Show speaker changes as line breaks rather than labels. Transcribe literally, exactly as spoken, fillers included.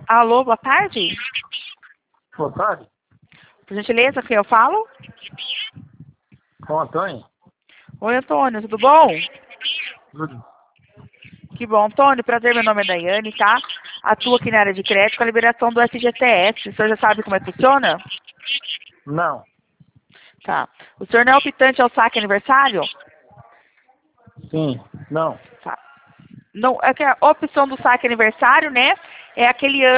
Alô, boa tarde.
Boa tarde.
Por gentileza, quem eu falo?
Com o Antônio?
Oi, Antônio, tudo bom?
Tudo.
Que bom, Antônio, prazer, meu nome é Daiane, tá? Atuo aqui na área de crédito com a liberação do F G T S. O senhor já sabe como é que funciona?
Não.
Tá. O senhor não é optante ao saque aniversário?
Sim. Não.
Tá. Não, é que a opção do saque aniversário, né, é aquele ano